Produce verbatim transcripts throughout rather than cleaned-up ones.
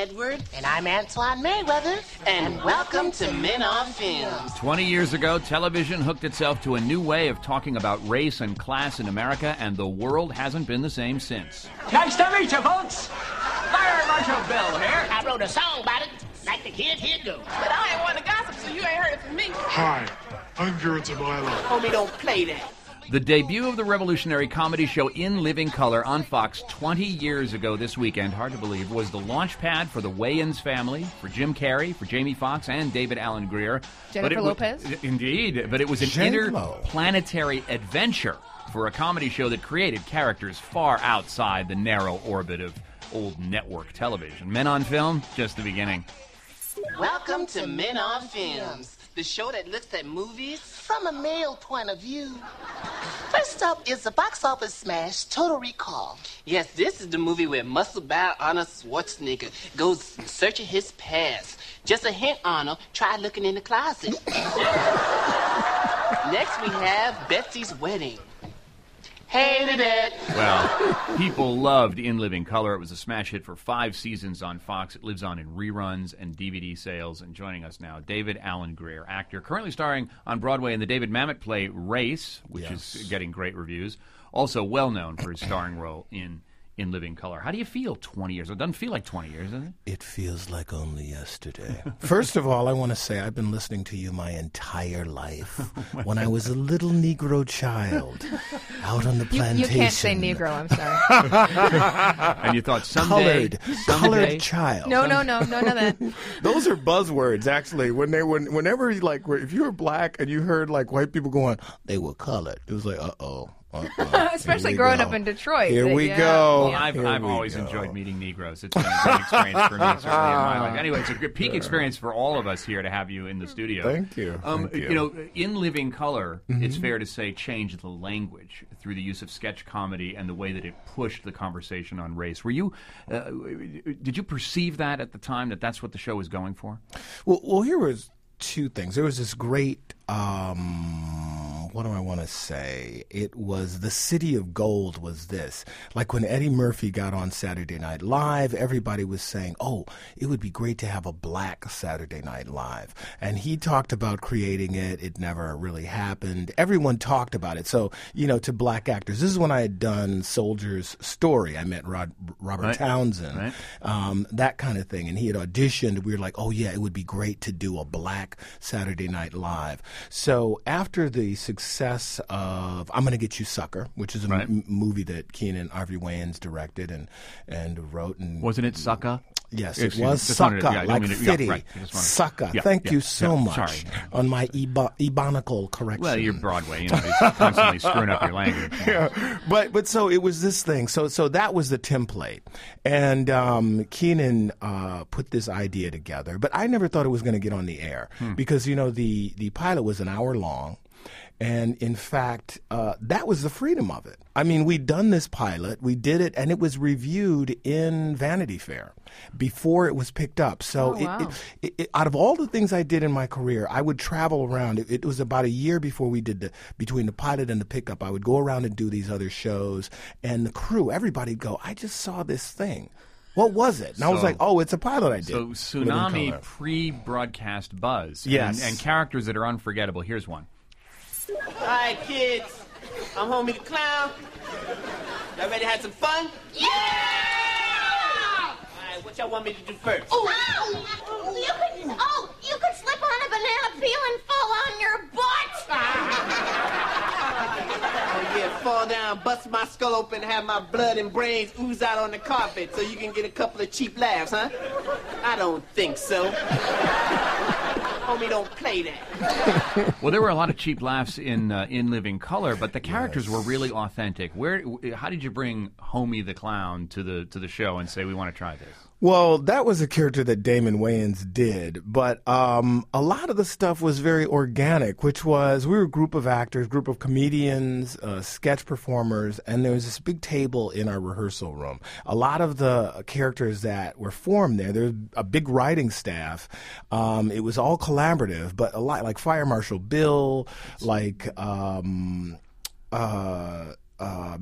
Edward. And I'm Antoine Mayweather. And welcome to Men on Films. Twenty years ago, television hooked itself to a new way of talking about race and class in America, and the world hasn't been the same since. Nice to meet you, folks. Fire Marshal Bill here. I wrote a song about it. Like the kid, here it goes. But I ain't want to gossip, so you ain't heard it from me. Hi, I'm Vera Zabayla. Homie, don't play that. The debut of the revolutionary comedy show In Living Color on Fox twenty years ago this weekend, hard to believe, was the launch pad for the Wayans family, for Jim Carrey, for Jamie Foxx, and David Alan Grier. Jennifer but Lopez? Was, indeed, but it was an J-Lo. interplanetary adventure for a comedy show that created characters far outside the narrow orbit of old network television. Men on Film, just the beginning. Welcome to Men on Films, the show that looks at movies From a male point of view. First up is the box office smash, Total Recall. Yes, this is the movie where muscle-bound Arnold Schwarzenegger goes searching his past. Just a hint, Arnold, try looking in the closet. Next we have Betsy's Wedding. Hated it. Well, people loved In Living Color. It was a smash hit for five seasons on Fox. It lives on in reruns and D V D sales. And joining us now, David Alan Grier, actor, currently starring on Broadway in the David Mamet play Race, which Yes. is getting great reviews. Also well known for his starring role in In Living Color. How do you feel twenty years? It doesn't feel like twenty years, does it? It feels like only yesterday. First of all, I want to say I've been listening to you my entire life. When I was a little Negro child out on the You, plantation. you can't say Negro, I'm sorry. And you thought someday... Colored, someday colored child. No, no, no, none of that. Those are buzzwords, actually. When they, when, whenever, like, if you were black and you heard, like, white people going, they were colored, it was like, uh-oh. Uh-oh. Especially Here we growing go. up in Detroit. Here we Yeah. go. Well, I've, Here I've we always go. enjoyed meeting Negroes. It's been a great experience for me, certainly in my life. Anyway, it's a good peak experience for all of us here to have you in the studio. Thank you. Um, Thank you. you know, In Living Color, it's fair to say, changed the language through the use of sketch comedy and the way that it pushed the conversation on race. Were you, uh, did you perceive that at the time, that that's what the show was going for? Well, well, here was two things. There was this great, um, what do I want to say? It was the City of Gold was this. Like when Eddie Murphy got on Saturday Night Live, everybody was saying, oh, it would be great to have a black Saturday Night Live. And he talked about creating it. It never really happened. Everyone talked about it. So, you know, to black actors, this is when I had done Soldier's Story. I met Rod, Robert Right. Townsend, Right. um, that kind of thing. And he had auditioned. We were like, oh, yeah, it would be great to do a black Saturday Night Live. So after the success of I'm Gonna Get You Sucker, which is a Right. m- movie that Keenan Ivory Wayans directed and, and wrote. And Wasn't it Sucka? Yes, Excuse it me. was Just wanted to- Sucka, yeah, I don't like mean to- yeah, Fitty. right. I just wanted- Sucka. yeah, Thank yeah, you so yeah, much sorry. on my ebo- ebonical correction. Well, you're Broadway. You know, you're constantly screwing up your language. Yeah, but but so it was this thing. So so that was the template, and um, Keenan uh, put this idea together. But I never thought it was going to get on the air because you know the the pilot was an hour long. And in fact, uh, that was the freedom of it. I mean, we'd done this pilot, we did it, and it was reviewed in Vanity Fair before it was picked up. So Oh, it, wow. it, it, it, out of all the things I did in my career, I would travel around. It, it was about a year before we did the, between the pilot and the pickup, I would go around and do these other shows. And the crew, everybody'd go, I just saw this thing. What was it? And I was So- like, oh, it's a pilot I did. So Living Tsunami Color. pre-broadcast buzz. Yes. And, and characters that are unforgettable. Here's one. All right, kids. I'm Homie the Clown. Y'all ready to have some fun? Yeah! All right, what y'all want me to do first? Oh, you could, oh, you could slip on a banana peel and fall on your butt. Oh, yeah, fall down, bust my skull open, have my blood and brains ooze out on the carpet so you can get a couple of cheap laughs, huh? I don't think so. Homie, don't play that. Well, there were a lot of cheap laughs in uh, In Living Color, but the characters were really authentic. Where, how did you bring Homie the Clown to the to the show and say we want to try this? Well, that was a character that Damon Wayans did, but um, a lot of the stuff was very organic, which was we were a group of actors, group of comedians, uh, sketch performers, and there was this big table in our rehearsal room. A lot of the characters that were formed there, there was a big writing staff. Um, it was all collaborative, but a lot like Fire Marshal Bill, like um, uh, uh,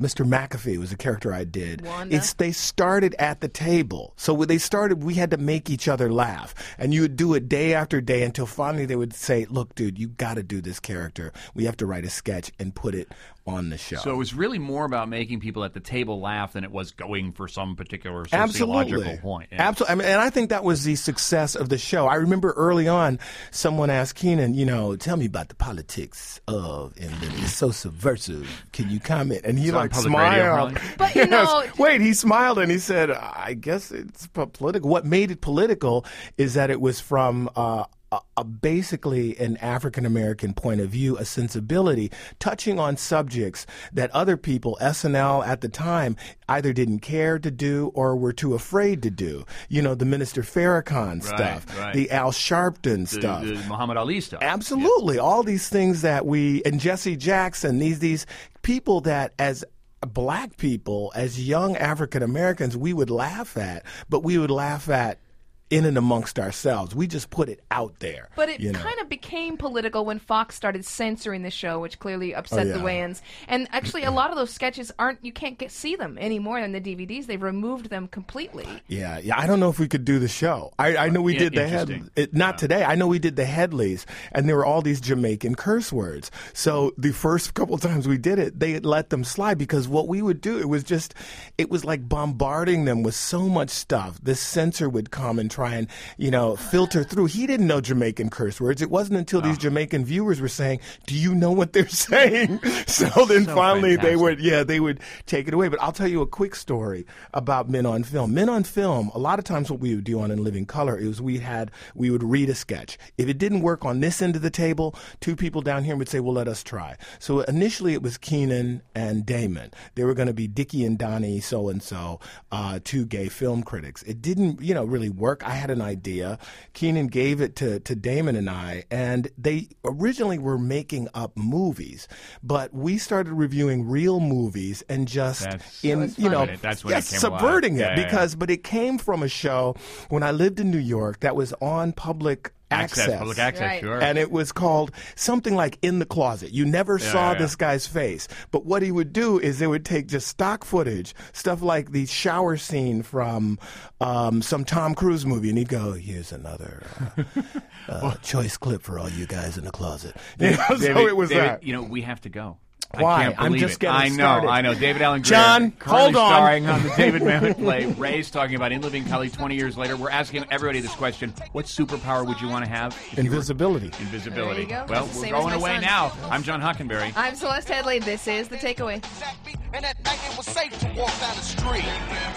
Mister McAfee was a character I did. Wanda. It's they started at the table. So when they started, we had to make each other laugh, and you would do it day after day until finally they would say, "Look, dude, you got to do this character. We have to write a sketch and put it on the show." So it was really more about making people at the table laugh than it was going for some particular sociological Absolutely. point. Yeah. Absolutely. I mean, and I think that was the success of the show. I remember early on, someone asked Keenan, you know, tell me about the politics of, and it's so subversive. Can you comment? And he It's on like public radio, smiled. probably. But, you know- Wait, he smiled and he said, I guess it's po- political. What made it political is that it was from uh, a, a basically an African American point of view, a sensibility, touching on subjects that other people, S N L at the time, either didn't care to do or were too afraid to do. You know, the Minister Farrakhan stuff, right. the Al Sharpton The, stuff. the Muhammad Ali stuff. Absolutely. All these things that we, and Jesse Jackson, these these people that as black people, as young African Americans, we would laugh at, but we would laugh at in and amongst ourselves. We just put it out there. But it you know? kind of became political when Fox started censoring the show, which clearly upset Oh, yeah. the Wayans. And actually, a lot of those sketches aren't, you can't get, see them anymore in the D V Ds. They've removed them completely. Yeah, yeah. I don't know if we could do the show. I, I know we Yeah, did the head. interesting. It, not today. I know we did the Headleys, and there were all these Jamaican curse words. So the first couple times we did it, they let them slide because what we would do, it was just, it was like bombarding them with so much stuff. This censor would come and try and, you know, filter through. He didn't know Jamaican curse words. It wasn't until these Jamaican viewers were saying, "Do you know what they're saying?" So then So finally they fantastic. would, yeah, they would take it away. But I'll tell you a quick story about Men on Film. Men on Film, a lot of times what we would do on In Living Color is we had, we would read a sketch. If it didn't work on this end of the table, two people down here would say, well, let us try. So initially it was Keenan and Damon. They were going to be Dickie and Donnie so-and-so, uh, two gay film critics. It didn't, you know, really work. I had an idea. Keenan gave it to, to Damon and I, and they originally were making up movies, but we started reviewing real movies and just That's- in, That's you know, funny. That's when it yes, came subverting alive. it Yeah, yeah, because, but it came from a show when I lived in New York that was on public Access, access. public access, Right. sure. And it was called something like In the Closet. You never saw yeah. this guy's face. But what he would do is they would take just stock footage, stuff like the shower scene from um, some Tom Cruise movie, and he'd go, here's another uh, uh, choice clip for all you guys in the closet. You know, so David, it was David, that. You know, we have to go. Why? I can't I'm believe just it. getting I know, started. I know. David Allen Greer, John, currently hold on. starring on the David Mamet play. Ray's talking about In Living Color twenty years later. We're asking everybody this question: what superpower would you want to have? if you were- Invisibility. Invisibility. There you go. Well, That's the we're same as going my away son. now. I'm John Hockenberry. I'm Celeste Headley. This is The Takeaway. And that night it was safe to walk down the street.